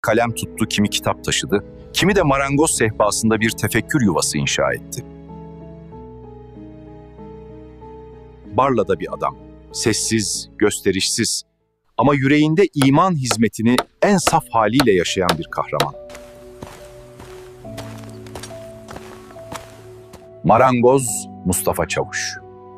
kalem tuttu, kimi kitap taşıdı, kimi de marangoz sehpasında bir tefekkür yuvası inşa etti. Barla'da bir adam, sessiz, gösterişsiz ama yüreğinde iman hizmetini en saf haliyle yaşayan bir kahraman. Marangoz Mustafa Çavuş.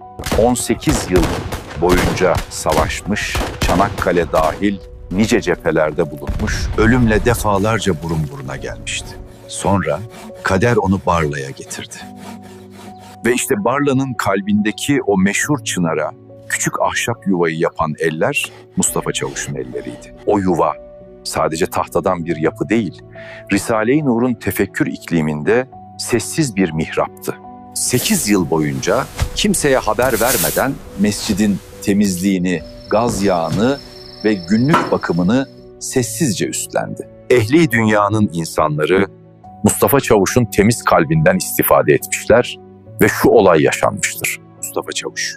18 yıl boyunca savaşmış, Çanakkale dahil nice cephelerde bulunmuş, ölümle defalarca burun buruna gelmişti. Sonra kader onu Barla'ya getirdi. Ve işte Barla'nın kalbindeki o meşhur çınara, küçük ahşap yuvayı yapan eller Mustafa Çavuş'un elleriydi. O yuva sadece tahtadan bir yapı değil, Risale-i Nur'un tefekkür ikliminde sessiz bir mihraptı. 8 yıl boyunca kimseye haber vermeden mescidin temizliğini, gaz yağını ve günlük bakımını sessizce üstlendi. Ehli dünyanın insanları Mustafa Çavuş'un temiz kalbinden istifade etmişler ve şu olay yaşanmıştır. Mustafa Çavuş: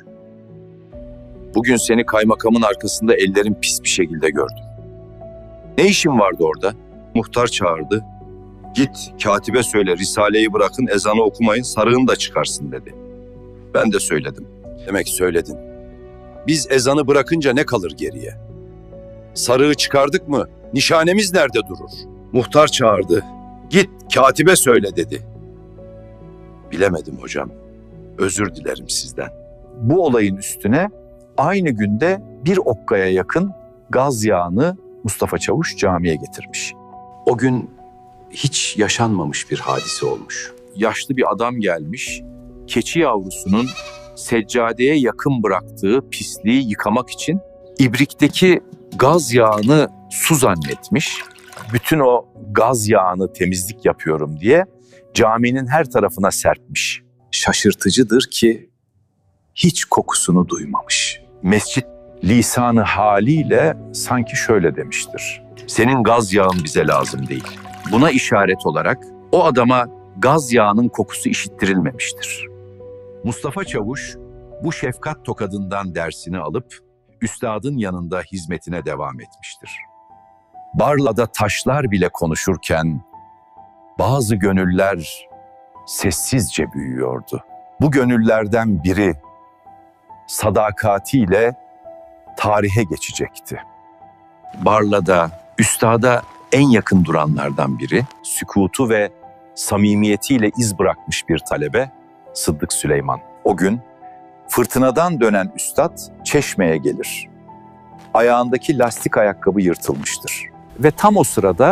bugün seni kaymakamın arkasında ellerin pis bir şekilde gördüm. Ne işin vardı orada? Muhtar çağırdı. Git katibe söyle, Risale'yi bırakın, ezanı okumayın, sarığın da çıkarsın dedi. Ben de söyledim. Demek söyledin. Biz ezanı bırakınca ne kalır geriye? Sarığı çıkardık mı nişanemiz nerede durur? Muhtar çağırdı. Git katibe söyle dedi. Bilemedim hocam. Özür dilerim sizden. Bu olayın üstüne aynı günde bir okkaya yakın gaz yağını Mustafa Çavuş camiye getirmiş. O gün hiç yaşanmamış bir hadise olmuş. Yaşlı bir adam gelmiş, keçi yavrusunun seccadeye yakın bıraktığı pisliği yıkamak için ibrikteki gaz yağını su zannetmiş. Bütün o gaz yağını temizlik yapıyorum diye caminin her tarafına serpmiş. Şaşırtıcıdır ki hiç kokusunu duymamış. Mescit lisanı haliyle sanki şöyle demiştir: senin gaz yağın bize lazım değil. Buna işaret olarak o adama gaz yağının kokusu işittirilmemiştir. Mustafa Çavuş bu şefkat tokadından dersini alıp üstadın yanında hizmetine devam etmiştir. Barla'da taşlar bile konuşurken bazı gönüller sessizce büyüyordu. Bu gönüllerden biri sadakatiyle tarihe geçecekti. Barla'da üstada en yakın duranlardan biri, sükutu ve samimiyetiyle iz bırakmış bir talebe Sıddık Süleyman. O gün fırtınadan dönen üstad Çeşme'ye gelir. Ayağındaki lastik ayakkabı yırtılmıştır. Ve tam o sırada